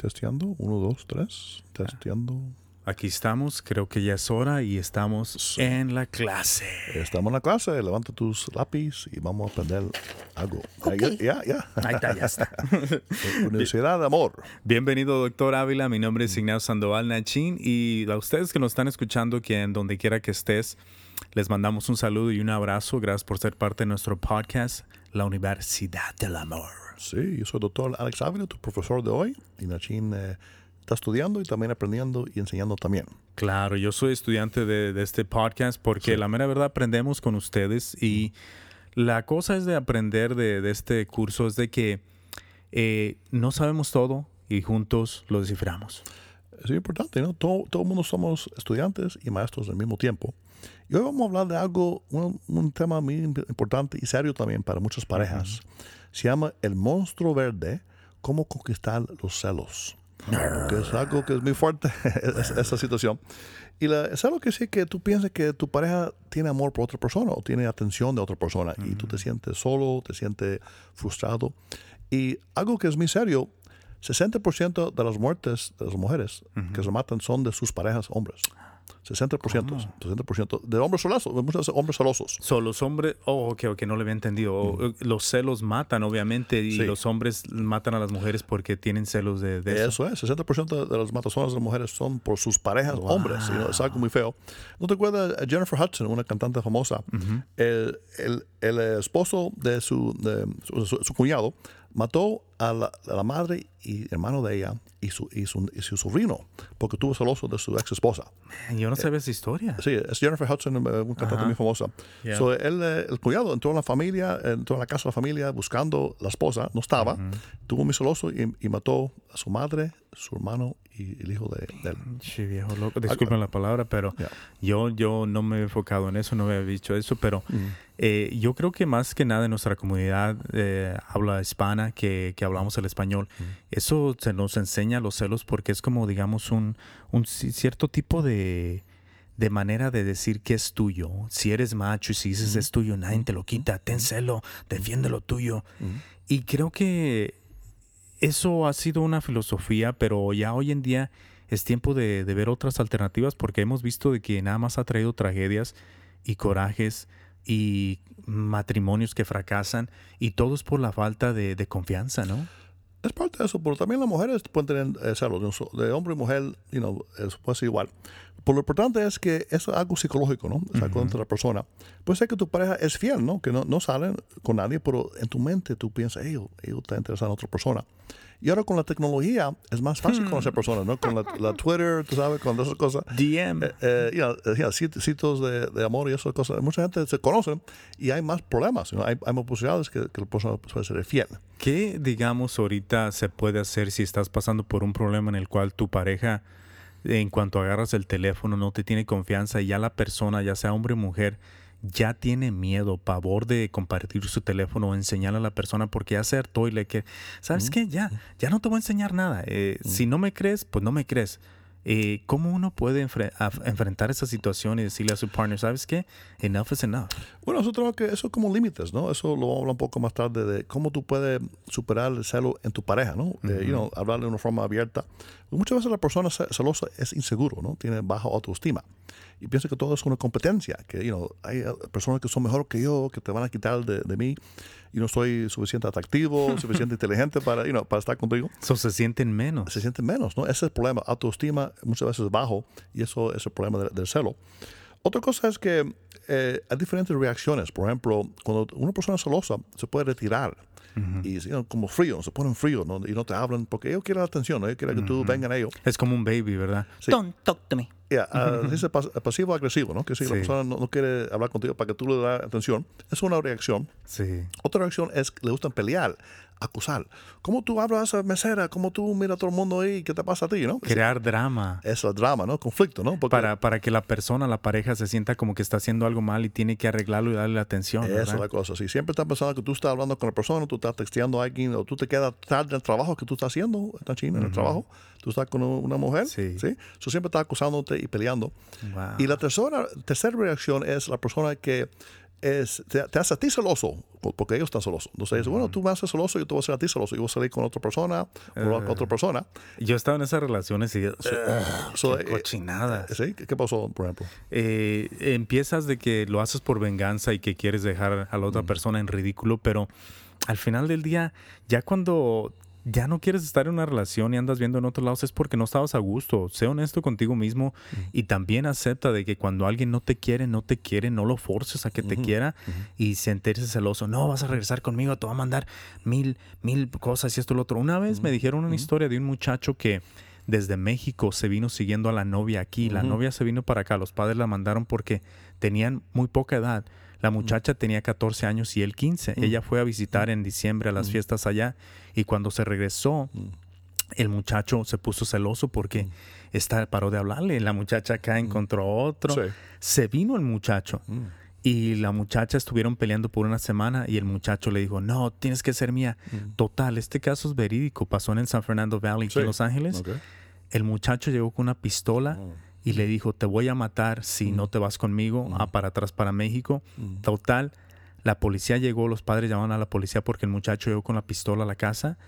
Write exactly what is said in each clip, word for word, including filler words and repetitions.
testeando. Uno, dos, tres. Testeando. Aquí estamos, creo que ya es hora y estamos sí. en la clase. Estamos en la clase, levanta tus lápiz y vamos a aprender algo. Okay. Ya, ya. Ahí está, ya está. Universidad de Amor. Bienvenido, doctor Ávila. Mi nombre es Ignacio Sandoval Nachín y a ustedes que nos están escuchando, que en donde quiera que estés, les mandamos un saludo y un abrazo. Gracias por ser parte de nuestro podcast, La Universidad del Amor. Sí, yo soy el doctor Alex Ávila, tu profesor de hoy. Y Nachín eh, está estudiando y también aprendiendo y enseñando también. Claro, yo soy estudiante de, de este podcast porque sí. la mera verdad aprendemos con ustedes y la cosa es de aprender de, de este curso es de que eh, no sabemos todo y juntos lo desciframos. Es importante, ¿no? Todo, todo el mundo somos estudiantes y maestros al mismo tiempo. Y hoy vamos a hablar de algo, un, un tema muy importante y serio también para muchas parejas. Uh-huh. Se llama el monstruo verde, cómo conquistar los celos. Que es algo que es muy fuerte, esa situación. Y la, es algo que sí que tú piensas que tu pareja tiene amor por otra persona o tiene atención de otra persona uh-huh. y tú te sientes solo, te sientes frustrado. Y algo que es muy serio, sesenta por ciento de las muertes de las mujeres uh-huh. que se matan son de sus parejas hombres. sesenta por ciento, ¿Cómo? sesenta por ciento de hombres celosos, muchos hombres celosos. So, los hombres, oh, ok, ok, no le había entendido. Mm. Los celos matan, obviamente, y sí. los hombres matan a las mujeres porque tienen celos de, de eso. Eso es, sesenta por ciento de las matazones de las mujeres son por sus parejas wow. hombres. You know, es algo muy feo. ¿No te acuerdas de Jennifer Hudson, una cantante famosa? Uh-huh. El, el, el esposo de su, de su, su, su cuñado mató a la, a la madre y hermano de ella y su, y, su, y su sobrino porque tuvo celoso de su ex esposa. Yo no sabía eh, esa historia. Sí, es Jennifer Hudson, una cantante uh-huh. muy famosa. Yeah. So, él, el cuñado entró en la familia, entró en la casa de la familia buscando la esposa, no estaba, uh-huh. tuvo muy celoso y, y mató a su madre, su hermano y el hijo de, de él. Sí, viejo loco. Disculpen la palabra, pero yeah. yo, yo no me he enfocado en eso, no me había dicho eso, pero uh-huh. eh, yo creo que más que nada en nuestra comunidad eh, habla hispana, que, que hablamos el español, uh-huh. eso se nos enseña los celos porque es como, digamos, un, un cierto tipo de, de manera de decir que es tuyo. Si eres macho y si dices uh-huh. es tuyo, nadie te lo quita. Ten celo, defiende lo tuyo. Uh-huh. Y creo que eso ha sido una filosofía, pero ya hoy en día es tiempo de, de ver otras alternativas porque hemos visto de que nada más ha traído tragedias y corajes y matrimonios que fracasan y todo es por la falta de, de confianza, ¿no? Es parte de eso, pero también las mujeres pueden tener eh, celos, de hombre y mujer, you know, eso puede ser igual. Pero lo importante es que eso es algo psicológico, ¿no? Es algo uh-huh. entre la persona. Puede ser que tu pareja es fiel, ¿no? Que no, no salen con nadie, pero en tu mente tú piensas, ellos, ellos están interesados en otra persona. Y ahora con la tecnología es más fácil hmm. conocer personas, ¿no? Con la, la Twitter, tú sabes, con esas cosas. D M. Eh, eh, yeah, yeah, sitios de, de amor y esas cosas. Mucha gente se conoce y hay más problemas. ¿no? Hay, hay más posibilidades que, que la persona puede ser fiel. ¿Qué, digamos, ahorita se puede hacer si estás pasando por un problema en el cual tu pareja, en cuanto agarras el teléfono, no te tiene confianza y ya la persona, ya sea hombre o mujer, ya tiene miedo, pavor de compartir su teléfono o enseñarle a la persona porque ya se hartó y le que, ¿sabes mm. qué? Ya, ya no te voy a enseñar nada. Eh, mm. Si no me crees, pues no me crees. Eh, ¿Cómo uno puede enfre- a, enfrentar esa situación y decirle a su partner, ¿sabes qué? Enough is enough. Bueno, eso creo que eso es como límites, ¿no? Eso lo vamos a hablar un poco más tarde de cómo tú puedes superar el celo en tu pareja, ¿no? Uh-huh. Eh, you know, hablarle de una forma abierta. Muchas veces la persona celosa es inseguro, ¿no? Tiene baja autoestima y piensa que todo es una competencia, que you know, hay personas que son mejor que yo, que te van a quitar de, de mí y no soy suficiente atractivo, suficiente inteligente para, you know, para estar contigo. So, se sienten menos. Se sienten menos, ¿no? Ese es el problema. Autoestima muchas veces bajo y eso es el problema de, del celo. Otra cosa es que eh, hay diferentes reacciones. Por ejemplo, cuando una persona es celosa se puede retirar. Uh-huh. Y you know, como frío, se ponen frío, ¿no? Y no te hablan porque ellos quieren la atención, ¿no? Ellos quieren uh-huh. que tú vengan a ellos. Es como un baby, ¿verdad? Sí. Don't talk to me. Yeah, uh, dice pas- pasivo-agresivo, ¿no? Que si sí. la persona no, no quiere hablar contigo para que tú le das atención, es una reacción. Sí. Otra reacción es que le gustan pelear, acusar. ¿Cómo tú hablas a esa mesera? ¿Cómo tú miras a todo el mundo ahí? ¿Qué te pasa a ti, no? Crear drama. Eso es drama, ¿no? Conflicto, ¿no? Porque para, para que la persona, la pareja, se sienta como que está haciendo algo mal y tiene que arreglarlo y darle la atención. Esa ¿verdad? Es la cosa. Si siempre estás pensando que tú estás hablando con la persona, tú estás texteando a alguien, o tú te quedas tarde en el trabajo que tú estás haciendo, en China, uh-huh. en el trabajo, tú estás con una mujer, ¿sí? ¿sí? So, siempre estás acusándote y peleando. Wow. Y la tercera, tercera reacción es la persona que es, te, te hace a ti celoso, porque ellos están celosos. Entonces, uh-huh. bueno, tú me haces celoso, yo te voy a hacer a ti celoso. Yo voy a salir con otra persona, uh, con otra persona. Yo he estado en esas relaciones y... So, uh, so, qué eh, cochinadas. ¿Sí? ¿Qué pasó, por ejemplo? Eh, empiezas de que lo haces por venganza y que quieres dejar a la otra uh-huh. persona en ridículo, pero al final del día, ya cuando... ya no quieres estar en una relación y andas viendo en otros lados, es porque no estabas a gusto. Sé honesto contigo mismo uh-huh. y también acepta de que cuando alguien no te quiere, no te quiere, no lo forces a que uh-huh. te quiera uh-huh. y sentirse celoso. No, vas a regresar conmigo, te voy a mandar mil, mil cosas y esto y lo otro. Una vez uh-huh. me dijeron una uh-huh. historia de un muchacho que desde México se vino siguiendo a la novia aquí. Uh-huh. La novia se vino para acá. Los padres la mandaron porque tenían muy poca edad. La muchacha uh-huh. tenía catorce años y él quince. Uh-huh. Ella fue a visitar en diciembre a las uh-huh. fiestas allá y cuando se regresó, uh-huh. el muchacho se puso celoso porque uh-huh. esta, paró de hablarle. La muchacha acá encontró uh-huh. otro. Sí. Se vino el muchacho uh-huh. y la muchacha estuvieron peleando por una semana y el muchacho le dijo, no, tienes que ser mía. Uh-huh. Total, este caso es verídico. Pasó en el San Fernando Valley, sí. en Los Ángeles. Okay. El muchacho llegó con una pistola uh-huh. y le dijo, te voy a matar si mm. no te vas conmigo mm. a para atrás para México. Mm. Total, la policía llegó, los padres llamaron a la policía porque el muchacho llegó con la pistola a la casa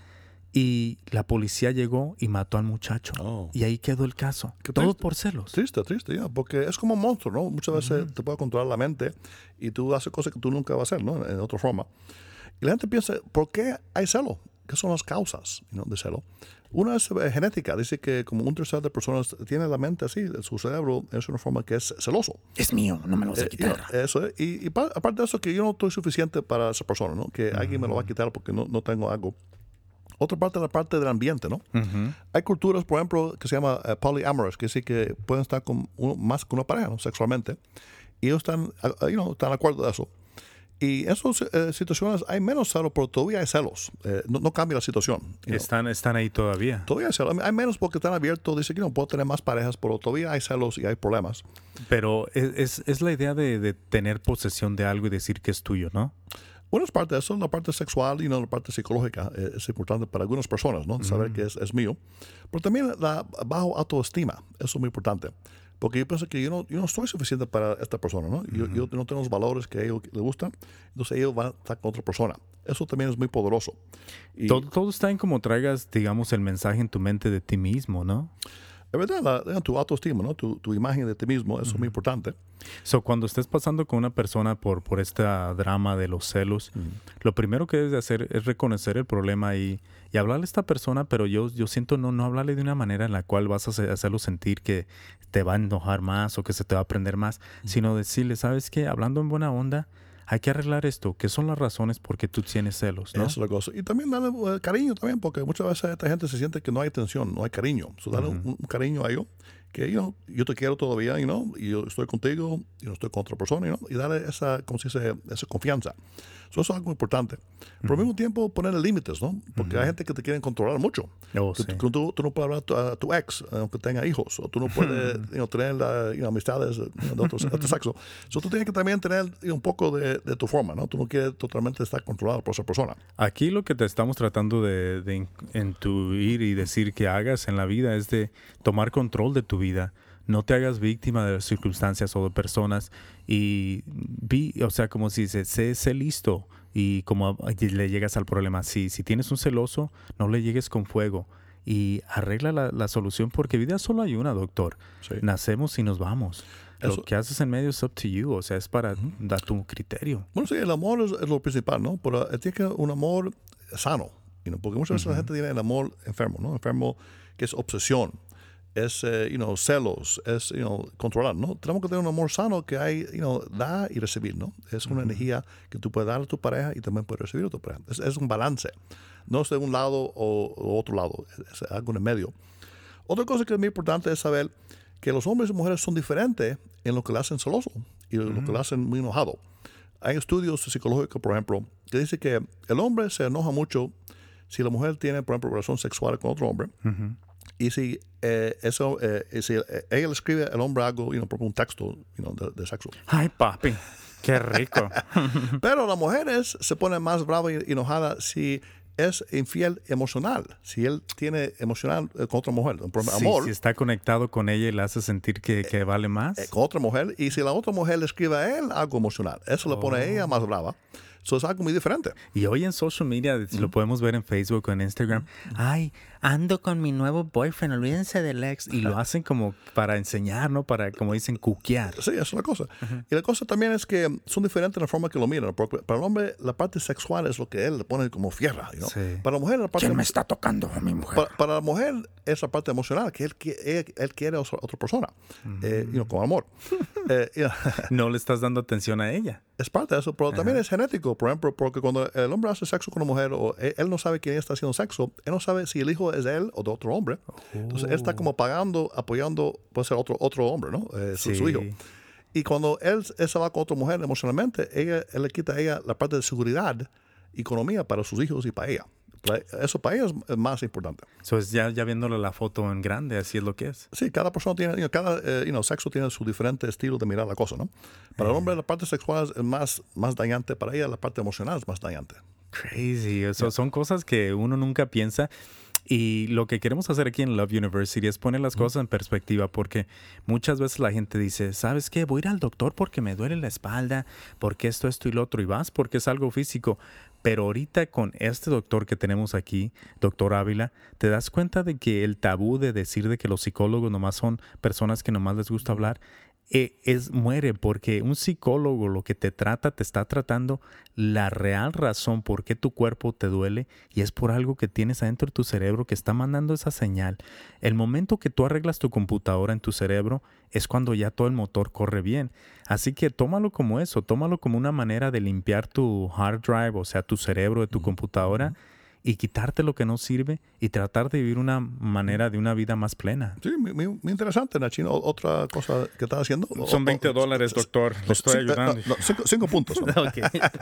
y la policía llegó y mató al muchacho. Oh. Y ahí quedó el caso. Qué Todo triste. por celos. Triste, triste, ya, porque es como un monstruo, ¿no? Muchas veces mm-hmm. te puede controlar la mente y tú haces cosas que tú nunca vas a hacer, ¿no? En otra forma. Y la gente piensa, ¿por qué hay celo? ¿Qué son las causas, you know, de celo? Una es eh, genética. Dice que como un tercio de personas tiene la mente así, su cerebro es una forma que es celoso. Es mío, no me lo vas a quitar. Eh, eso es. Y, y pa- aparte de eso, que yo no estoy suficiente para esa persona, ¿no? Que uh-huh. alguien me lo va a quitar porque no, no tengo algo. Otra parte es la parte del ambiente, ¿no? Uh-huh. Hay culturas, por ejemplo, que se llama uh, polyamorous, que dice que pueden estar con uno, más que una pareja, ¿no? Sexualmente. Y ellos están, uh, you know, están de acuerdo de eso. Y en esas eh, situaciones hay menos celos, pero todavía hay celos. Eh, no, no cambia la situación. Están, están ahí todavía. Todavía hay celos. Hay menos porque están abiertos. Dice que no puedo tener más parejas, pero todavía hay celos y hay problemas. Pero es, es, es la idea de, de tener posesión de algo y decir que es tuyo, ¿no? Una es parte de eso, la parte sexual y you know, la parte psicológica eh, es importante para algunas personas, ¿no? Saber mm. que es, es mío. Pero también la bajo autoestima, eso es muy importante. Porque yo pienso que yo no, yo no soy suficiente para esta persona, ¿no? Yo, uh-huh. yo no tengo los valores que a ellos les gustan, entonces ellos van a estar con otra persona. Eso también es muy poderoso. Y todo, todo está en cómo traigas, digamos, el mensaje en tu mente de ti mismo, ¿no? Es verdad, la, tu autoestima, ¿no? Tu, tu imagen de ti mismo, eso uh-huh. es muy importante. So, cuando estés pasando con una persona por, por este drama de los celos, uh-huh. lo primero que debes de hacer es reconocer el problema y, y hablarle a esta persona, pero yo, yo siento no, no hablarle de una manera en la cual vas a hacerlo sentir que te va a enojar más o que se te va a aprender más, uh-huh. sino decirle, ¿sabes qué? Hablando en buena onda, hay que arreglar esto. ¿Qué son las razones por qué tú tienes celos, no? Esa es la cosa. Y también darle uh, cariño también, porque muchas veces esta gente se siente que no hay atención, no hay cariño. So, darle uh-huh. un, un cariño a ellos, que you know, yo te quiero todavía, you know, y yo estoy contigo, y no estoy con otra persona, you know, y darle esa, como se dice, esa confianza. So, eso es algo importante. Uh-huh. Pero al mismo tiempo ponerle límites, ¿no? Porque uh-huh. hay gente que te quiere controlar mucho. Oh, tú, sí. tú, tú, tú no puedes hablar a tu, a tu ex, aunque tenga hijos, o tú no puedes you know, tener la, you know, amistades you know, de, otro, de otro sexo. So, tú tienes que también tener you know, un poco de, de tu forma, ¿no? Tú no quieres totalmente estar controlado por esa persona. Aquí lo que te estamos tratando de, de intuir y decir que hagas en la vida es de tomar control de tu vida. No te hagas víctima de circunstancias o de personas y vi, o sea, como si dice, sé, sé listo y como le llegas al problema. Si, si tienes un celoso, no le llegues con fuego y arregla la, la solución porque vida solo hay una, doctor. Sí. Nacemos y nos vamos. Eso. Lo que haces en medio es up to you, o sea, es para uh-huh. dar tu criterio. Bueno, sí, el amor es, es lo principal, ¿no? Pero tiene que un amor sano, you know? Porque muchas veces uh-huh. la gente tiene el amor enfermo, ¿no? Enfermo que es obsesión. Es, uh, you know, celos, es, you know, controlar, ¿no? Tenemos que tener un amor sano que hay, you know, da y recibir, ¿no? Es una uh-huh. energía que tú puedes dar a tu pareja y también puedes recibir a tu pareja. Es, es un balance. No es de un lado o, o otro lado. Es, es algo en el medio. Otra cosa que es muy importante es saber que los hombres y mujeres son diferentes en lo que le hacen celoso y uh-huh. lo que le hacen muy enojado. Hay estudios psicológicos, por ejemplo, que dicen que el hombre se enoja mucho si la mujer tiene, por ejemplo, relación sexual con otro hombre. Uh-huh. Y si, eh, eso, eh, si eh, ella le escribe al hombre algo, you know, por un texto you know, de, de sexo. Ay, papi, qué rico. Pero las mujeres se ponen más bravas y enojadas si es infiel emocional. Si él tiene emocional eh, con otra mujer, un problema de sí, amor. Si está conectado con ella y le hace sentir que, que vale más. Eh, con otra mujer. Y si la otra mujer le escribe a él algo emocional, eso oh. le pone a ella más brava. Eso es algo muy diferente. Y hoy en social media, mm. lo podemos ver en Facebook o en Instagram. Mm. Ay, ando con mi nuevo boyfriend, olvídense del ex. Y lo hacen como para enseñar, ¿no? Para, como dicen, cuquear. Sí, es una cosa. Uh-huh. Y la cosa también es que son diferentes en la forma que lo miran. Porque para el hombre, la parte sexual es lo que él le pone como fierra. ¿no? Sí. Para la mujer, la parte... ¿Quién me está tocando a mi mujer? Para, para la mujer, es la parte emocional, que él, él, él quiere a otra persona. Mm. Eh, you know, con amor. eh, you know. No le estás dando atención a ella. Es parte de eso, pero uh-huh. también es genético. Por ejemplo, porque cuando el hombre hace sexo con una mujer, o él, él no sabe quién está haciendo sexo, él no sabe si el hijo es de él o de otro hombre. Oh. Entonces, él está como pagando, apoyando, puede ser otro, otro hombre, ¿no? Eh, su, sí. su hijo. Y cuando él, él se va con otra mujer emocionalmente, ella, él le quita a ella la parte de seguridad, economía para sus hijos y para ella. Eso para ellos es más importante. So, es ya, ya viéndole la foto en grande, así es lo que es. Sí, cada persona tiene, you know, cada eh, you know, sexo tiene su diferente estilo de mirar la cosa, ¿no? Para eh. el hombre la parte sexual es más, más dañante, para ella la parte emocional es más dañante. Crazy, eso yeah. son cosas que uno nunca piensa. Y lo que queremos hacer aquí en Love University es poner las mm. cosas en perspectiva, porque muchas veces la gente dice, ¿sabes qué? Voy a ir al doctor porque me duele la espalda, porque esto, esto y lo otro, y vas porque es algo físico. Pero ahorita con este doctor que tenemos aquí, doctor Ávila, te das cuenta de que el tabú de decir de que los psicólogos nomás son personas que nomás les gusta hablar, eh, es muere, porque un psicólogo lo que te trata, te está tratando la real razón por qué tu cuerpo te duele, y es por algo que tienes adentro de tu cerebro que está mandando esa señal. El momento que tú arreglas tu computadora en tu cerebro es cuando ya todo el motor corre bien. Así que tómalo como eso, tómalo como una manera de limpiar tu hard drive, o sea, tu cerebro de tu uh-huh. computadora, y quitarte lo que no sirve y tratar de vivir una manera de una vida más plena. Sí, muy, muy interesante, Nachino. Otra cosa que estás haciendo. Son veinte dólares, doctor. Lo estoy sí, ayudando. No, no, cinco, cinco puntos. ¿no? Okay.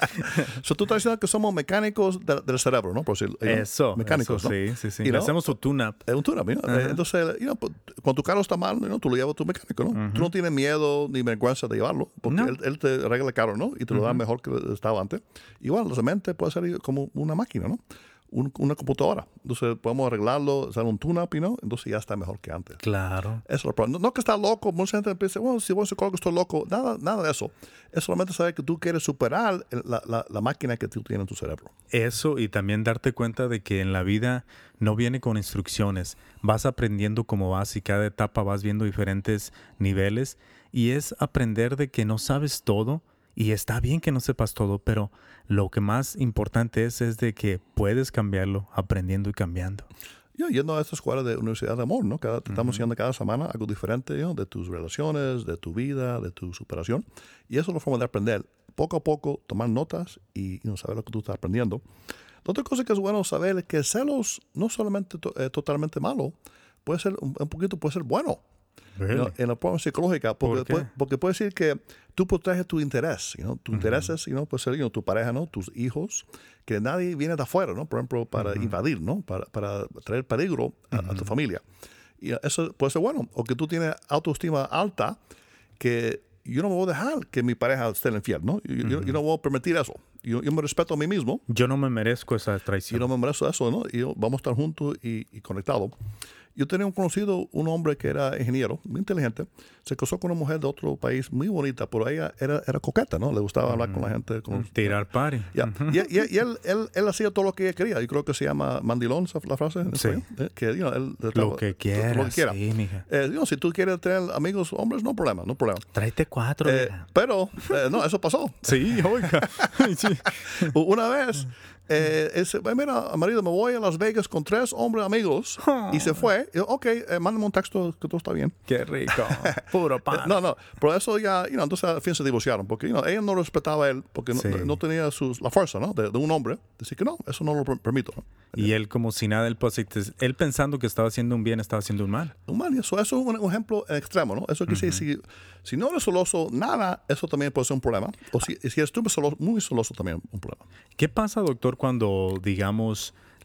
So, tú estás diciendo que somos mecánicos de, del cerebro, ¿no? Por decir, eso. Mecánicos, eso, ¿no? Sí, sí, sí. Y le hacemos un tune-up. Es un tune-up, ¿no? Uh-huh. Entonces, you know, cuando tu carro está mal, ¿no? Tú lo llevas a tu mecánico, ¿no? Uh-huh. Tú no tienes miedo ni vergüenza de llevarlo, porque no. él, él te arregla el carro, ¿no? Y te lo uh-huh. da mejor que estaba antes. Igual, la mente puede ser como una máquina, ¿no? Un, una computadora. Entonces podemos arreglarlo, hacer un tune-up, you know? Entonces ya está mejor que antes. Claro. Eso es lo no, no que está loco. Mucha gente piensa, bueno, si voy a psicólogo estoy loco. Nada, nada de eso. Es solamente saber que tú quieres superar la, la, la máquina que tú tienes en tu cerebro. Eso, y también darte cuenta de que en la vida no viene con instrucciones. Vas aprendiendo como vas, y cada etapa vas viendo diferentes niveles. Y es aprender de que no sabes todo. Y está bien que no sepas todo, pero lo que más importante es, es de que puedes cambiarlo aprendiendo y cambiando. Yo yendo a esta escuela de Universidad de Amor, ¿no? Cada, uh-huh. Estamos haciendo cada semana algo diferente, ¿no? De tus relaciones, de tu vida, de tu superación. Y eso es la forma de aprender. Poco a poco, tomar notas y, y no saber lo que tú estás aprendiendo. La otra cosa que es bueno saber es que celos no solamente to, eh, totalmente malo, puede ser un, un poquito puede ser bueno. Really? ¿No? En la forma psicológica, porque, ¿Por puede, porque puede decir que tú proteges tu interés, you know? Tu uh-huh. interés es, you know, puede ser you know, tu pareja, ¿no? Tus hijos, que nadie viene de afuera, ¿no? Por ejemplo, para uh-huh. invadir, ¿no? Para, para traer peligro a, uh-huh. a tu familia. Y eso puede ser bueno. O que tú tienes autoestima alta, que yo no me voy a dejar que mi pareja esté infiel, ¿no? Yo, uh-huh. yo, yo no voy a permitir eso. Yo, yo me respeto a mí mismo. Yo no me merezco esa traición. Yo no me merezco eso, ¿no? Y yo, vamos a estar juntos y, y conectados. Yo tenía un conocido, un hombre que era ingeniero, muy inteligente, se casó con una mujer de otro país muy bonita, pero ella era, era coqueta, ¿no? Le gustaba uh-huh. hablar con la gente. Con los, Tirar party. Yeah. Uh-huh. Y, y, y él, él, él hacía todo lo que ella quería. Yo creo que se llama mandilón, la frase. En sí. ¿eh? Que, you know, él, lo, que quiera, lo que quiera. Sí, mija. Eh, you know, si tú quieres tener amigos hombres, no problema, no problema. Tráete cuatro. Eh, pero, eh, no, eso pasó. Sí, oiga. Sí. Una vez... Eh, ese, mira, marido, me voy a Las Vegas con tres hombres amigos. Oh. Y se fue. Y, ok, eh, mándame un texto que todo está bien. Qué rico. Puro pan. No, no. Pero eso ya, you know, entonces al fin se divorciaron. Porque you know, ella no respetaba a él. Porque sí. no, no tenía sus, la fuerza, ¿no? De, de un hombre. Decir que no, eso no lo permito, ¿no? Y él como si nada, él, pues, él pensando que estaba haciendo un bien, estaba haciendo un mal. Un mal. Y eso, eso es un, un ejemplo extremo, ¿no? Eso quiere decir, uh-huh. si, si no eres celoso, nada, eso también puede ser un problema. O si, si eres tú celoso, muy celoso, también un problema. ¿Qué pasa, doctor, cuando, digamos,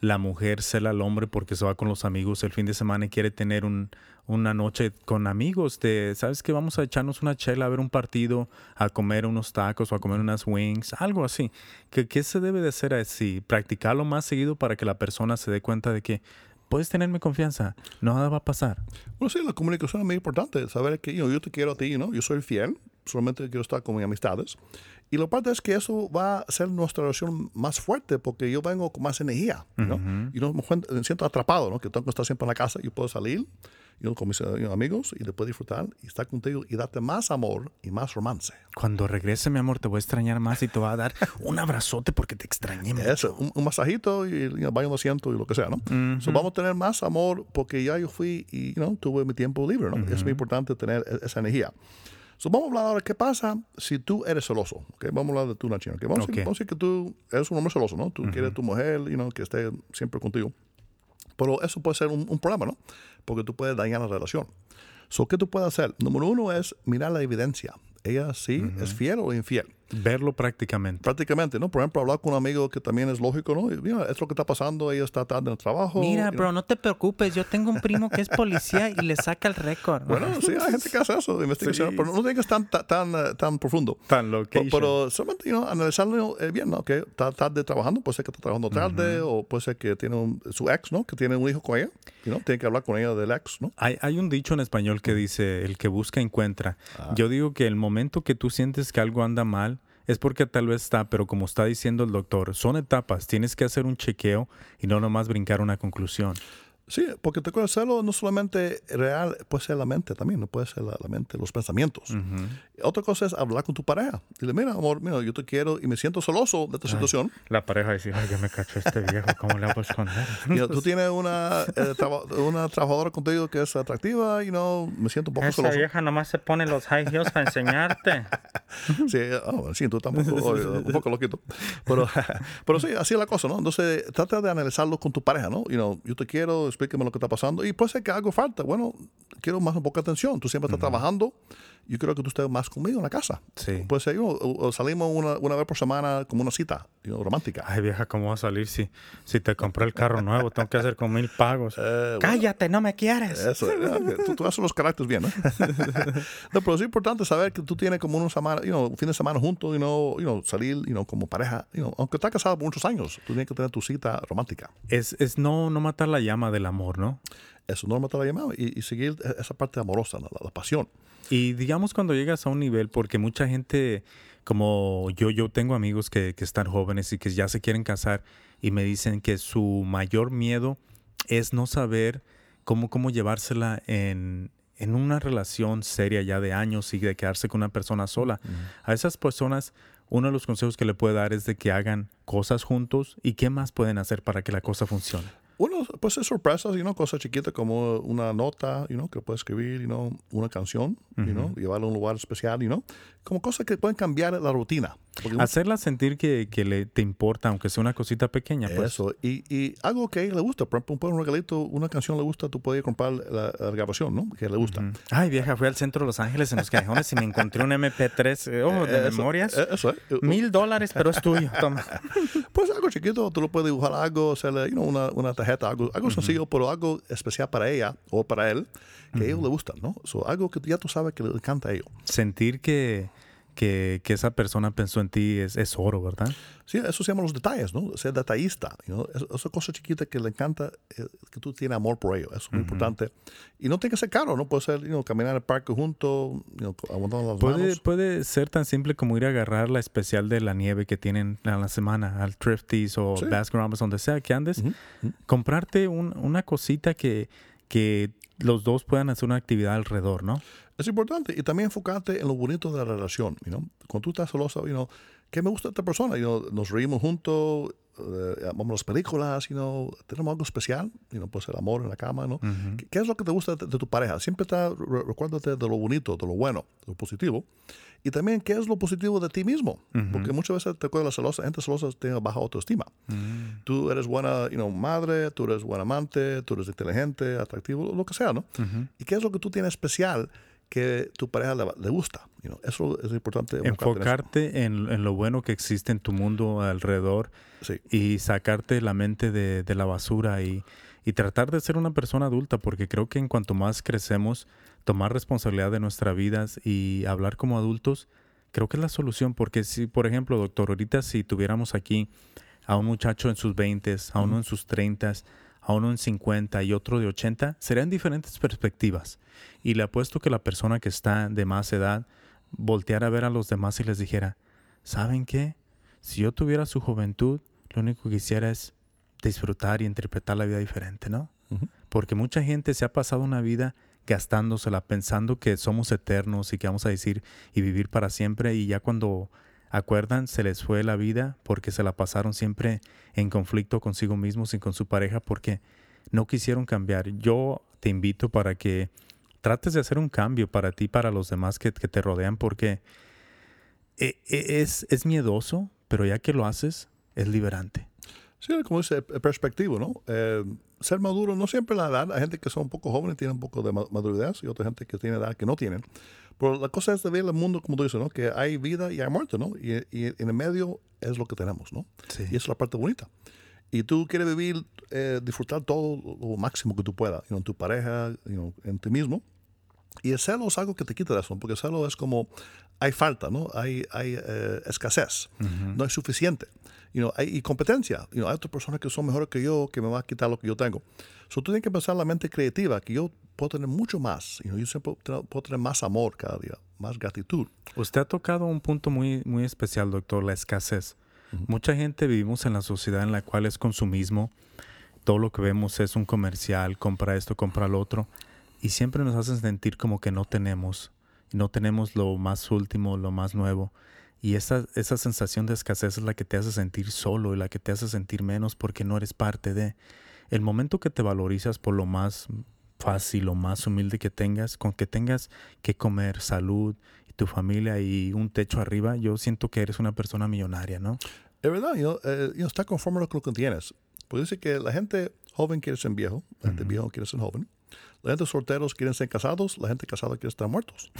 la mujer cela al hombre porque se va con los amigos el fin de semana y quiere tener un, una noche con amigos de, ¿sabes qué? Vamos a echarnos una chela, a ver un partido, a comer unos tacos o a comer unas wings, algo así. ¿Qué, qué se debe de hacer así? Practicarlo más seguido para que la persona se dé cuenta de que puedes tenerme confianza, nada va a pasar. Bueno, sí, la comunicación es muy importante. Saber que you know, yo te quiero a ti, ¿no? Yo soy fiel, solamente quiero estar con mis amistades. Y la parte es que eso va a hacer nuestra relación más fuerte porque yo vengo con más energía, ¿no? Uh-huh. Y no me, me siento atrapado, ¿no? Que tengo que estar siempre en la casa. Yo puedo salir you know, con mis you know, amigos y después disfrutar y estar contigo y darte más amor y más romance. Cuando regrese, mi amor, te voy a extrañar más y te voy a dar un abrazote porque te extrañé mucho. Eso, un, un masajito y you know, baño de asiento y lo que sea, ¿no? Uh-huh. So, vamos a tener más amor porque ya yo fui y you know, tuve mi tiempo libre, ¿no? Uh-huh. Es muy importante tener esa energía. So, vamos a hablar ahora qué pasa si tú eres celoso. Okay? Vamos a hablar de tú, Nachino. Okay? Vamos, okay. a decir que tú eres un hombre celoso, ¿no? Tú uh-huh. quieres a tu mujer you know, que esté siempre contigo. Pero eso puede ser un, un problema, ¿no? Porque tú puedes dañar la relación. So, ¿qué tú puedes hacer? Número uno es mirar la evidencia. Ella sí uh-huh. es fiel o infiel. Verlo prácticamente. Prácticamente, ¿no? Por ejemplo, hablar con un amigo que también es lógico, ¿no? Y, mira, es lo que está pasando, ella está tarde en el trabajo. Mira, bro, know. no te preocupes, yo tengo un primo que es policía y le saca el récord. Bueno, sí, hay gente que hace eso, de investigación, sí. Pero no tiene que estar tan, tan, tan profundo. Tan location. Pero, pero solamente, you know, analizarlo eh, bien, ¿no? Que está tarde trabajando, puede ser que está trabajando tarde, uh-huh. o puede ser que tiene un, su ex, ¿no? Que tiene un hijo con ella, you know? Tiene que hablar con ella del ex, ¿no? Hay, hay un dicho en español que dice, el que busca encuentra. Ah. Yo digo que el momento que tú sientes que algo anda mal, es porque tal vez está, pero como está diciendo el doctor, son etapas. Tienes que hacer un chequeo y no nomás brincar una conclusión. Sí, porque te acuerdas, hacerlo no solamente real, puede ser la mente también, no puede ser la, la mente, los pensamientos. Uh-huh. Otra cosa es hablar con tu pareja. Dile, mira, amor, mira, yo te quiero y me siento celoso de esta ay, situación. La pareja dice, ay, ya me cachó este viejo, ¿cómo le hago a esconder? You know, tú tienes una, eh, traba, una trabajadora contigo que es atractiva y you know, me siento un poco esa celoso. Esa vieja nomás se pone los high heels para enseñarte. Sí, oh, sí, tú tampoco, oh, un poco loquito. Pero, pero sí, así es la cosa, ¿no? Entonces, trata de analizarlo con tu pareja, ¿no? You know, yo te quiero, explíqueme lo que está pasando. Y puede ser que algo falta. Bueno, quiero más un poco de atención. Tú siempre estás uh-huh. trabajando. Yo creo que tú estés más conmigo en la casa. Sí. Puede ser, you know, o, o salimos una, una vez por semana como una cita you know, romántica. Ay, vieja, ¿cómo va a salir si, si te compré el carro nuevo? Tengo que hacer con mil pagos. Eh, Cállate, bueno, no me quieres. Eso, yeah, tú, tú haces los caracteres bien, ¿no? No, pero es importante saber que tú tienes como una semana, you know, un fin de semana juntos, you know, you know, salir, you know, como pareja. You know, aunque estás casado por muchos años, tú tienes que tener tu cita romántica. Es, es no, no matar la llama del amor, ¿no? Eso, no matar la llama y, y seguir esa parte amorosa, la, la pasión. Y digamos cuando llegas a un nivel, porque mucha gente, como yo, yo tengo amigos que, que están jóvenes y que ya se quieren casar y me dicen que su mayor miedo es no saber cómo, cómo llevársela en, en una relación seria ya de años y de quedarse con una persona sola. Uh-huh. A esas personas, uno de los consejos que le puedo dar es de que hagan cosas juntos y qué más pueden hacer para que la cosa funcione. Bueno, pues es sorpresas, you know, cosas chiquitas como una nota, you know, que puedes escribir, you know, una canción, uh-huh. you know, llevarla a un lugar especial, you know, como cosas que pueden cambiar la rutina. Hacerla sentir que, que le, te importa, aunque sea una cosita pequeña. Pues. Eso, y, y algo que a ella le gusta, por ejemplo, un regalito, una canción le gusta, tú puedes comprar la, la grabación, ¿no? Que le gusta. Uh-huh. Ay, vieja, fui al centro de Los Ángeles en los callejones y me encontré un eme pe tres oh, de eso, memorias. Eso, eh. Mil dólares, pero es tuyo, toma. Pues algo chiquito, tú lo puedes dibujar algo, hacerle, you know, una, una tarjeta, algo, algo uh-huh. sencillo, pero algo especial para ella o para él, que uh-huh. a ellos le gusta, ¿no? So, algo que ya tú sabes que le encanta a ellos. Sentir que... Que, que esa persona pensó en ti es, es oro, ¿verdad? Sí, eso se llama los detalles, ¿no? Ser detallista. You know? es, esa cosa chiquita que le encanta, eh, que tú tienes amor por ello. Eso es muy uh-huh. importante. Y no tiene que ser caro, ¿no? Puede ser, you know, caminar al parque juntos, you know, aguantando las puede, manos. Puede ser tan simple como ir a agarrar la especial de la nieve que tienen en la semana, al Thrifties o sí. Baskin Robbins, donde sea que andes. Uh-huh. Uh-huh. Comprarte un, una cosita que, que los dos puedan hacer una actividad alrededor, ¿no? Es importante. Y también enfocarte en lo bonito de la relación. You know? Cuando tú estás celoso, you know, ¿qué me gusta de esta persona? You know, nos reímos juntos, uh, vamos a las películas, you know, tenemos algo especial, you know, pues el amor en la cama, ¿no? Uh-huh. ¿Qué, ¿Qué es lo que te gusta de, de tu pareja? Siempre está, re, recuérdate de lo bonito, de lo bueno, de lo positivo. Y también, ¿qué es lo positivo de ti mismo? Uh-huh. Porque muchas veces te acuerdas la celosa, gente celosa tiene baja autoestima. Uh-huh. Tú eres buena, you know, madre, tú eres buena amante, tú eres inteligente, atractivo, lo que sea, ¿no? Uh-huh. ¿Y qué es lo que tú tienes especial que tu pareja le, le gusta? You know, eso es importante. Enfocarte en, en, en lo bueno que existe en tu mundo alrededor sí. y sacarte la mente de, de la basura y, y tratar de ser una persona adulta, porque creo que en cuanto más crecemos, tomar responsabilidad de nuestras vidas y hablar como adultos, creo que es la solución. Porque si, por ejemplo, doctor, ahorita si tuviéramos aquí a un muchacho en sus veintes, a uno en sus treintas, a uno en cincuenta y otro de ochenta, serían diferentes perspectivas. Y le apuesto que la persona que está de más edad volteara a ver a los demás y les dijera, ¿saben qué? Si yo tuviera su juventud, lo único que quisiera es disfrutar y interpretar la vida diferente, ¿no? Uh-huh. Porque mucha gente se ha pasado una vida gastándosela, pensando que somos eternos y que vamos a decir y vivir para siempre, y ya cuando acuerdan se les fue la vida porque se la pasaron siempre en conflicto consigo mismos y con su pareja porque no quisieron cambiar. Yo te invito para que trates de hacer un cambio para ti, para los demás que, que te rodean, porque es, es miedoso, pero ya que lo haces, es liberante. Sí, como dice, el perspectivo, ¿no? Eh, ser maduro no siempre la edad. Hay gente que son un poco jóvenes, tienen un poco de madurez, y otra gente que tiene edad que no tienen. Pero la cosa es de ver el mundo, como tú dices, ¿no? Que hay vida y hay muerte, ¿no? Y, y en el medio es lo que tenemos, ¿no? Sí. Y esa es la parte bonita. Y tú quieres vivir, eh, disfrutar todo lo máximo que tú puedas, you know, en tu pareja, you know, en ti mismo. Y el celo es algo que te quita de eso, porque el celo es como, hay falta, ¿no? Hay, hay eh, escasez, uh-huh. no es suficiente. You know, hay y competencia. You know, hay otras personas que son mejores que yo, que me van a quitar lo que yo tengo. So, tú tienes que pensar en la mente creativa, que yo puedo tener mucho más. You know, yo siempre puedo tener más amor cada día, más gratitud. Usted ha tocado un punto muy, muy especial, doctor, la escasez. Uh-huh. Mucha gente vivimos en la sociedad en la cual es consumismo. Todo lo que vemos es un comercial, compra esto, compra lo otro. Y siempre nos hacen sentir como que no tenemos, no tenemos lo más último, lo más nuevo. Y esa, esa sensación de escasez es la que te hace sentir solo y la que te hace sentir menos porque no eres parte de. El momento que te valorizas por lo más fácil, lo más humilde que tengas, con que tengas que comer, salud, y tu familia y un techo arriba, yo siento que eres una persona millonaria, ¿no? Es verdad, yo, eh, yo está conforme con lo que tienes. Pues dice que la gente joven quiere ser viejo, la gente uh-huh. viejo quiere ser joven. La gente solteros quieren ser casados, la gente casada quiere estar muertos.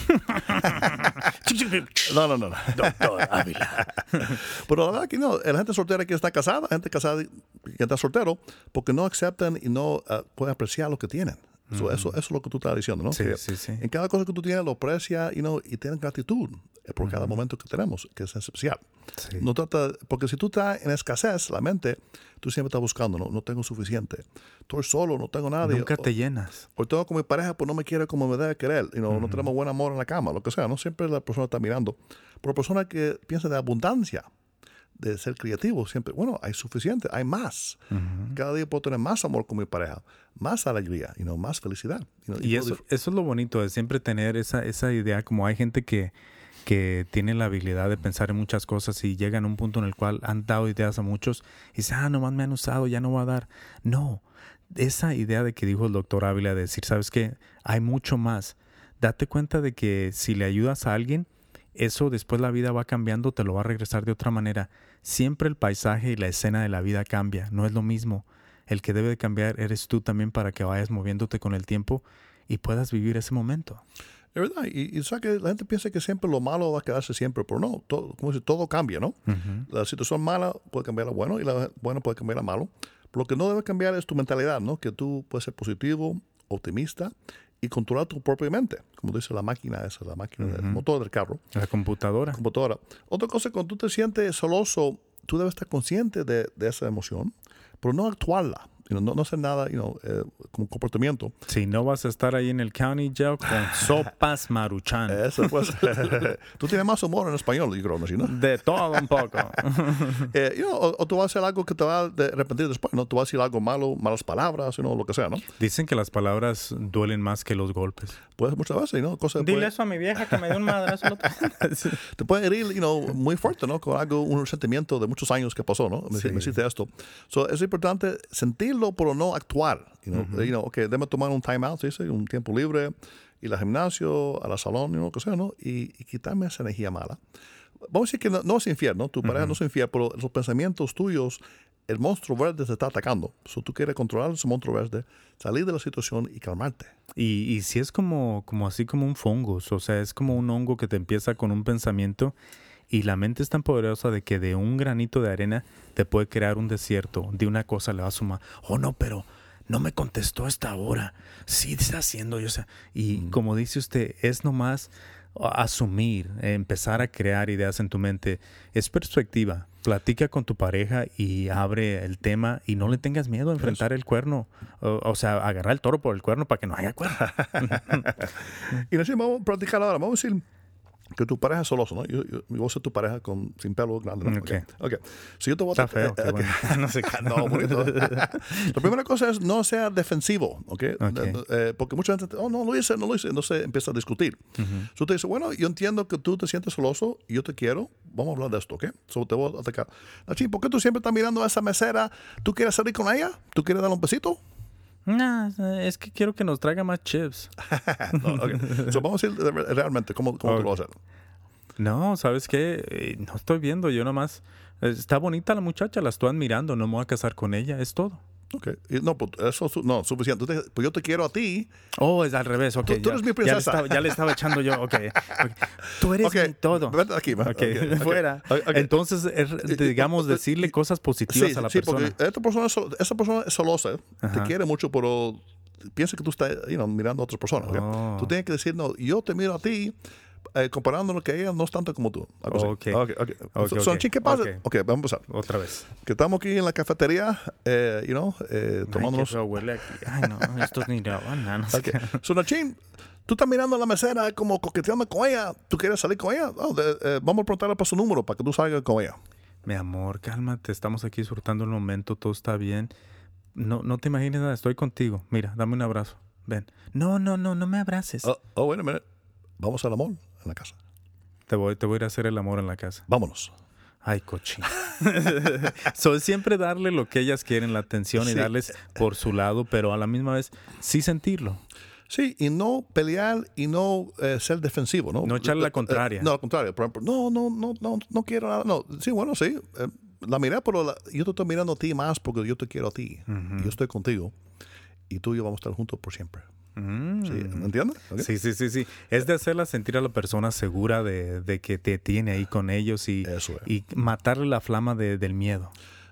no, no, no, no. Doctor Ávila. Pero la verdad que no, la gente soltera quiere estar casada, la gente casada quiere estar soltero, porque no aceptan y no uh, pueden apreciar lo que tienen. Mm. So, eso, eso es lo que tú estás diciendo, ¿no? Sí, que sí, sí. En cada cosa que tú tienes lo aprecia y, no, y tienes gratitud por cada mm. momento que tenemos, que es especial. Sí. No trata, porque si tú estás en escasez, la mente, tú siempre estás buscando, no, no tengo suficiente. Estoy solo, no tengo nada. Nunca o, te llenas. O tengo con mi pareja, pues no me quiere como me debe querer. You know, uh-huh. No tenemos buen amor en la cama, lo que sea. No siempre la persona está mirando. Pero la persona que piensa de abundancia, de ser creativo, siempre, bueno, hay suficiente, hay más. Uh-huh. Cada día puedo tener más amor con mi pareja, más alegría, you know, más felicidad. You know, y y eso, eso es lo bonito, de siempre tener esa, esa idea, como hay gente que que tienen la habilidad de pensar en muchas cosas y llegan a un punto en el cual han dado ideas a muchos y dicen, ah, nomás me han usado, ya no voy a dar. No, esa idea de que dijo el doctor Ávila de decir, ¿sabes qué? Hay mucho más. Date cuenta de que si le ayudas a alguien, eso después la vida va cambiando, te lo va a regresar de otra manera. Siempre el paisaje y la escena de la vida cambia, no es lo mismo. El que debe de cambiar eres tú también para que vayas moviéndote con el tiempo y puedas vivir ese momento. Es verdad, y, y sabes que la gente piensa que siempre lo malo va a quedarse siempre, pero no, todo, como dice, todo cambia, ¿no? Uh-huh. La situación mala puede cambiar a bueno y la buena puede cambiar a malo. Pero lo que no debe cambiar es tu mentalidad, ¿no? Que tú puedes ser positivo, optimista y controlar tu propia mente, como dice la máquina esa, la máquina uh-huh. del motor del carro. La computadora. La computadora. Otra cosa, cuando tú te sientes celoso, tú debes estar consciente de, de esa emoción, pero no actuarla. You know, no, no hacer nada, you know, eh, como comportamiento. Si no vas a estar ahí en el county jail con sopas Maruchan. Eso pues. Tú tienes más humor en español, yo creo, ¿no? ¿Sí, no? De todo un poco. eh, you know, o, o tú vas a hacer algo que te va a arrepentir después, ¿no? Tú vas a decir algo malo, malas palabras, you know, lo que sea, ¿no? Dicen que las palabras duelen más que los golpes. Pues muchas veces, ¿no? Cosas Dile puede... eso a mi vieja que me dio un madrazo. Te puede herir, you know, muy fuerte, ¿no? Con algo, un sentimiento de muchos años que pasó, ¿no? Me, sí. me hiciste esto. So, es importante sentirlo, pero no actuar. You know, uh-huh. you know, okay, déjame tomar un time out, ¿sí? Un tiempo libre, ir al gimnasio, a la salón, you know, lo que sea, ¿no? Y, y quitarme esa energía mala. Vamos a decir que no, no es infiel, ¿no? Tu pareja uh-huh. no es infiel, pero los pensamientos tuyos el monstruo verde te está atacando. So, tú quieres controlar ese monstruo verde, salir de la situación y calmarte. Y, y si es como, como así como un fungus, o sea, es como un hongo que te empieza con un pensamiento y la mente es tan poderosa de que de un granito de arena te puede crear un desierto. De una cosa le va a sumar, oh no, pero no me contestó a esta hora. Sí, está haciendo, yo sé. Y mm. como dice usted, es nomás asumir, empezar a crear ideas en tu mente. Es perspectiva. Platica con tu pareja y abre el tema y no le tengas miedo a enfrentar Eso. el cuerno. O, o sea, agarrar el toro por el cuerno para que no haya cuerno. Y así vamos a practicar ahora. Vamos a decir que tu pareja es celoso, ¿no? Yo, yo, yo soy tu pareja con, sin pelo grande, ¿no? Okay. Ok. Si yo te voy a... Está feo. Eh, okay. Bueno. No sé qué. No, bonito. La primera cosa es no sea defensivo, ¿ok? okay. Eh, porque mucha gente, oh, no lo hice, no lo hice. Entonces empieza a discutir. Uh-huh. So te dice, bueno, yo entiendo que tú te sientes celoso y yo te quiero. Vamos a hablar de esto, ¿ok? So te voy a atacar. Nachín, ¿por qué tú siempre estás mirando a esa mesera? ¿Tú quieres salir con ella? ¿Tú quieres darle un besito? No, es que quiero que nos traiga más chips. No, okay. So, vamos a ir realmente cómo, cómo okay. tú lo vas a hacer. No, ¿sabes qué? Eh, no estoy viendo, yo nomás... Está bonita la muchacha, la estoy admirando, no me voy a casar con ella, es todo. Ok. No, pues eso es no, suficiente. Te, pues yo te quiero a ti. Oh, es al revés, ok. Tú, tú eres mi princesa. Ya le, estaba, ya le estaba echando yo, ok. okay. Tú eres okay. mi todo. Vete aquí, man. Okay. Okay. Fuera. Okay. Entonces, es, digamos, decirle cosas positivas sí, a la sí, persona. Sí, porque esta persona, esa persona es celosa, Ajá. te quiere mucho, pero piensa que tú estás you know, mirando a otras personas. Okay? Oh. Tú tienes que decir, no, yo te miro a ti. Eh, comparándonos que ella no es tanto como tú. Oh, okay. Okay, okay. Okay, so, okay. ¿Qué pasa? Okay. ok, vamos a empezar. Otra vez. Que estamos aquí en la cafetería, eh, you know, eh, tomándonos... Ay, qué huele aquí. Ay, no, esto es ni la banda. No okay. So, Nachín, tú estás mirando a la mesera como coqueteando con ella. ¿Tú quieres salir con ella? Oh, de, eh, vamos a preguntarle para su número para que tú salgas con ella. Mi amor, cálmate. Estamos aquí disfrutando el momento. Todo está bien. No, no te imagines nada. Estoy contigo. Mira, dame un abrazo. Ven. No, no, no, no me abraces. Oh, oh wait a minute. Vamos al amor en la casa. Te voy, te voy a ir a hacer el amor en la casa. Vámonos. Ay, cochino. So, siempre darle lo que ellas quieren, la atención sí. y darles por su lado, pero a la misma vez sí sentirlo. Sí, y no pelear y no eh, ser defensivo, ¿no? No echarle la contraria. Eh, no, al contrario. Por ejemplo, no, no, no, no, no quiero nada. No, sí, bueno, sí. Eh, la miré, pero la, yo te estoy mirando a ti más porque yo te quiero a ti. Uh-huh. Y yo estoy contigo. Y tú y yo vamos a estar juntos por siempre. Mm. Sí, ¿entiendes? Okay. Sí, sí, sí, sí. Es de hacerla sentir a la persona segura de, de que te tiene ahí con ellos y, eso es. y matarle la flama de, del miedo.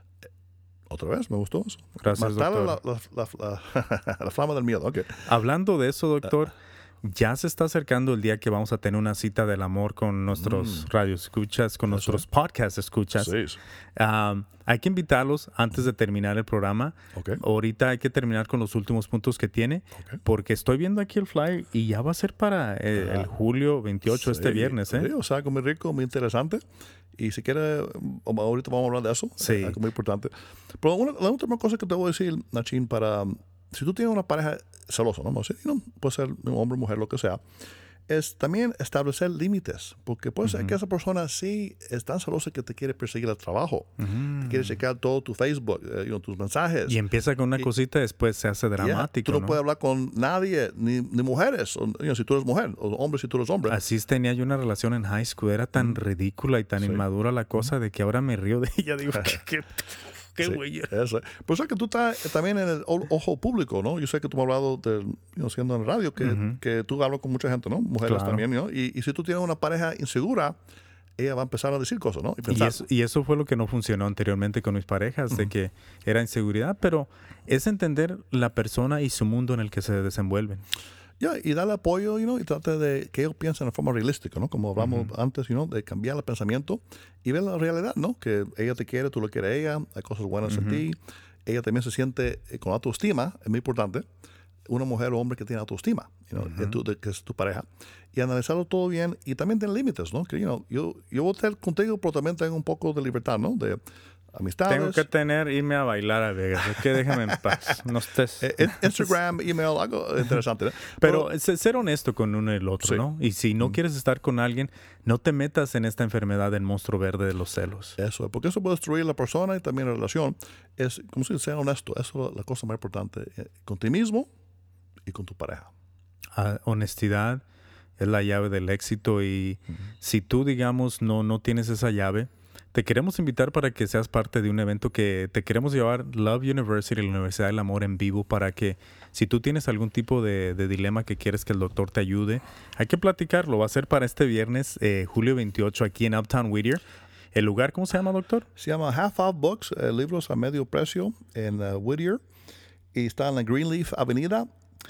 Otra vez, me gustó eso. Gracias, matarle doctor. La, la, la, la flama del miedo, ok. Hablando de eso, doctor, ya se está acercando el día que vamos a tener una cita del amor con nuestros mm. radioescuchas, con eso. nuestros podcast escuchas. Sí, sí. Um, hay que invitarlos antes de terminar el programa. Okay. Ahorita hay que terminar con los últimos puntos que tiene, okay. porque estoy viendo aquí el flyer y ya va a ser para el, el julio veintiocho, sí, este viernes. ¿eh? Sí, o sea, algo muy rico, muy interesante. Y si quieres, ahorita vamos a hablar de eso. Sí. Algo muy importante. Pero una, la última cosa que te voy a decir, Nachín, para... Si tú tienes una pareja celosa, ¿no? ¿no? Puede ser un hombre, mujer, lo que sea. Es también establecer límites. Porque puede ser uh-huh. que esa persona sí es tan celosa que te quiere perseguir al trabajo. Uh-huh. Te quiere checar todo tu Facebook, eh, you know, tus mensajes. Y empieza con una y, cosita y después se hace dramático. Yeah, tú no, ¿no? puedes hablar con nadie, ni, ni mujeres. O, you know, si tú eres mujer, o hombre si tú eres hombre. Así tenía yo una relación en high school. Era tan uh-huh. ridícula y tan sí. inmadura la cosa uh-huh. de que ahora me río de ella. Digo, ¿qué? qué Qué sí, güey. Eso. Pues es que tú estás también en el ojo público, ¿no? Yo sé que tú me has hablado de, you know, siendo en radio, que, uh-huh. que tú hablas con mucha gente, ¿no? Mujeres claro. también, ¿no? Y, y si tú tienes una pareja insegura, ella va a empezar a decir cosas, ¿no? Y, y, eso, y eso fue lo que no funcionó anteriormente con mis parejas, uh-huh. de que era inseguridad, pero es entender la persona y su mundo en el que se desenvuelven. Ya, yeah, y darle apoyo, you know, y trate de que ellos piensen de forma realística, ¿no? Como hablamos uh-huh. antes, you know, de cambiar el pensamiento y ver la realidad, ¿no? Que ella te quiere, tú lo quieres a ella, hay cosas buenas uh-huh. en ti. Ella también se siente eh, con autoestima, es muy importante. Una mujer o hombre que tiene autoestima, you know, uh-huh. de tu, de, que es tu pareja. Y analizarlo todo bien y también tener límites, ¿no? Que, you know, yo, yo voy a estar contigo, pero también tengo un poco de libertad, ¿no? De amistades. Tengo que tener, irme a bailar a Vegas. Es que déjame en paz. No estés. Eh, Instagram, email, algo interesante. ¿no? Pero, Pero ser honesto con uno y el otro, sí. ¿no? Y si no mm. quieres estar con alguien, no te metas en esta enfermedad del monstruo verde de los celos. Eso es, porque eso puede destruir la persona y también la relación. Es, como si sea honesto. Eso es la cosa más importante. Eh, con ti mismo y con tu pareja. Ah, honestidad es la llave del éxito y uh-huh. si tú, digamos, no, no tienes esa llave, te queremos invitar para que seas parte de un evento que te queremos llevar, Love University, la Universidad del Amor en vivo, para que si tú tienes algún tipo de, de dilema que quieres que el doctor te ayude, hay que platicarlo. Va a ser para este viernes, eh, julio veintiocho, aquí en Uptown Whittier. ¿El lugar cómo se llama, doctor? Se llama Half Off Books, eh, libros a medio precio en uh, Whittier. Y está en la Greenleaf Avenida.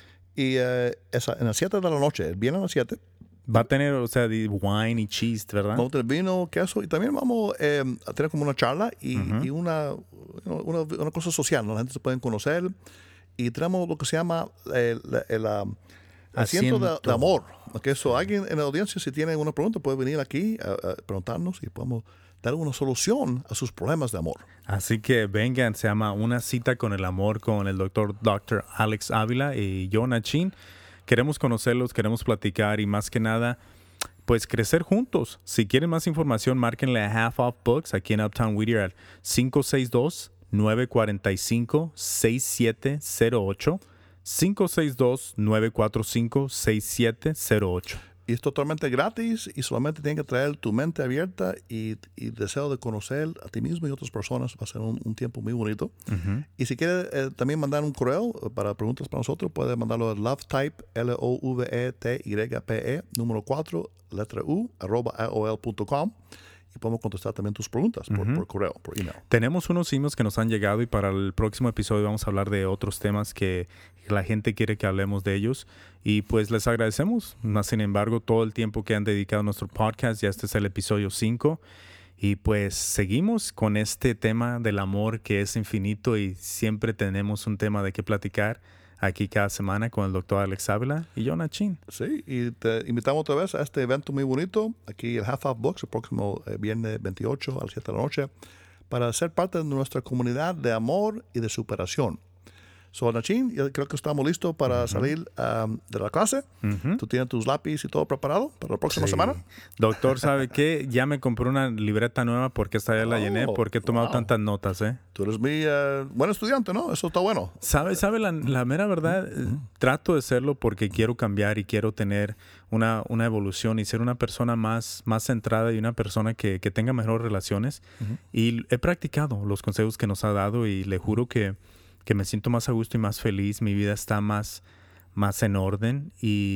Y uh, es a, en las siete de la noche, viene a las siete. Va a tener, o sea, de wine y cheese, ¿verdad? Vamos a tener vino, queso. Y también vamos eh, a tener como una charla y, uh-huh. y una, una, una cosa social, ¿no? La gente se puede conocer. Y tenemos lo que se llama el, el, el um, asiento de, de amor. Okay, so alguien en la audiencia, si tiene una pregunta, puede venir aquí a, a preguntarnos y podemos dar una solución a sus problemas de amor. Así que vengan, se llama Una Cita con el Amor con el doctor doctor Alex Ávila y yo, Nachin. Queremos conocerlos, queremos platicar y más que nada, pues crecer juntos. Si quieren más información, márquenle a Half Off Books aquí en Uptown Whittier al cinco seis dos, nueve cuatro cinco, seis siete cero ocho. cinco seis dos, nueve cuatro cinco, seis siete cero ocho. Y es totalmente gratis y solamente tienes que traer tu mente abierta y, y deseo de conocer a ti mismo y otras personas. Va a ser un, un tiempo muy bonito. Uh-huh. Y si quiere eh, también mandar un correo para preguntas para nosotros, puede mandarlo a lovetype, L O V E T Y P E, número cuatro, letra U, arroba A O L punto com. Y podemos contestar también tus preguntas por, uh-huh. por correo, por email. Tenemos unos emails que nos han llegado y para el próximo episodio vamos a hablar de otros temas que la gente quiere que hablemos de ellos. Y pues les agradecemos. Más sin embargo, todo el tiempo que han dedicado a nuestro podcast. Ya este es el episodio cinco. Y pues seguimos con este tema del amor que es infinito y siempre tenemos un tema de qué platicar aquí cada semana con el doctor Alex Ávila y yo, Nachin. Sí, y te invitamos otra vez a este evento muy bonito, aquí el Half Off Books, el próximo eh, viernes veintiocho a las siete de la noche, para ser parte de nuestra comunidad de amor y de superación. So, Nachin, yo creo que estamos listos para uh-huh. salir um, de la clase. Uh-huh. Tú tienes tus lápices y todo preparado para la próxima sí. semana. Doctor, ¿sabe qué? Ya me compré una libreta nueva porque esta ya la oh, llené, porque he tomado wow. tantas notas, ¿eh? Tú eres mi uh, buen estudiante, ¿no? Eso está bueno. ¿Sabe? ¿Sabe? La, la mera verdad, uh-huh. trato de serlo porque quiero cambiar y quiero tener una, una evolución y ser una persona más, más centrada y una persona que, que tenga mejores relaciones. Uh-huh. Y he practicado los consejos que nos ha dado y le juro que que me siento más a gusto y más feliz, mi vida está más, más en orden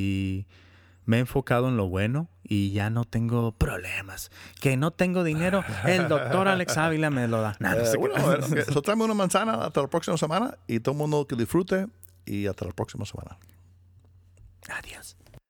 y me he enfocado en lo bueno y ya no tengo problemas. Que no tengo dinero, el doctor Alex Ávila me lo da. Nah, no sé eh, bueno, a ver, okay. so, tráeme una manzana hasta la próxima semana y todo el mundo que disfrute y hasta la próxima semana. Adiós.